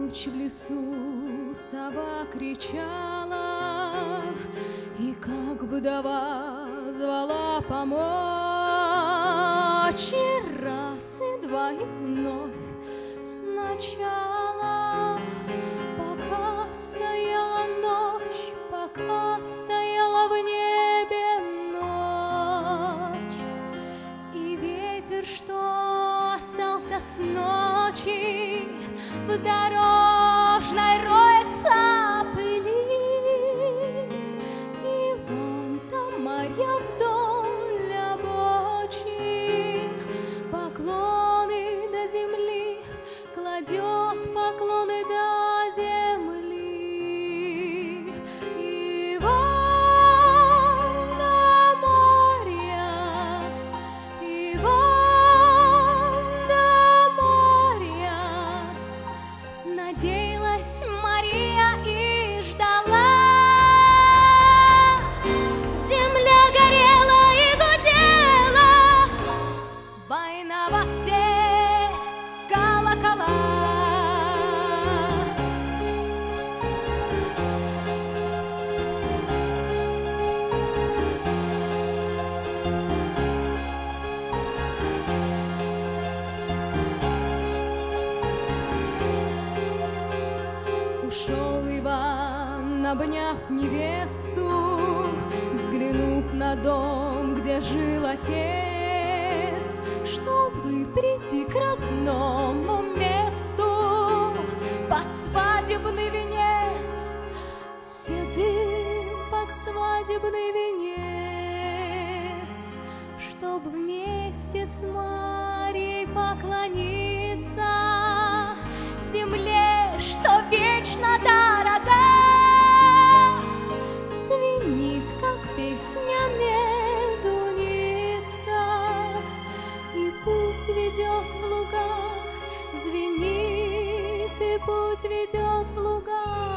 ночь в лесу сова кричала, и как вдова звала помочь. И раз, и два, и вновь сначала. Пока стояла ночь, пока стояла в небе ночь, и ветер, что остался с ночи, в дорожной роется пыли. И вон там Марья вдоль обочин поклоны до земли кладет, поклоны до земли. И вон до моря, и вон до моря надеялась Мария и ждала. Земля горела и гудела, война во все колокола. Ушел Иван, обняв невесту, взглянув на дом, где жил отец, чтобы прийти к родному месту под свадебный венец, седым под свадебный венец, чтоб вместе с Марьей поклониться земле, что вечно дорога. Звенит, как песня медуница, и путь ведет в луга. Звенит, и путь ведет в луга.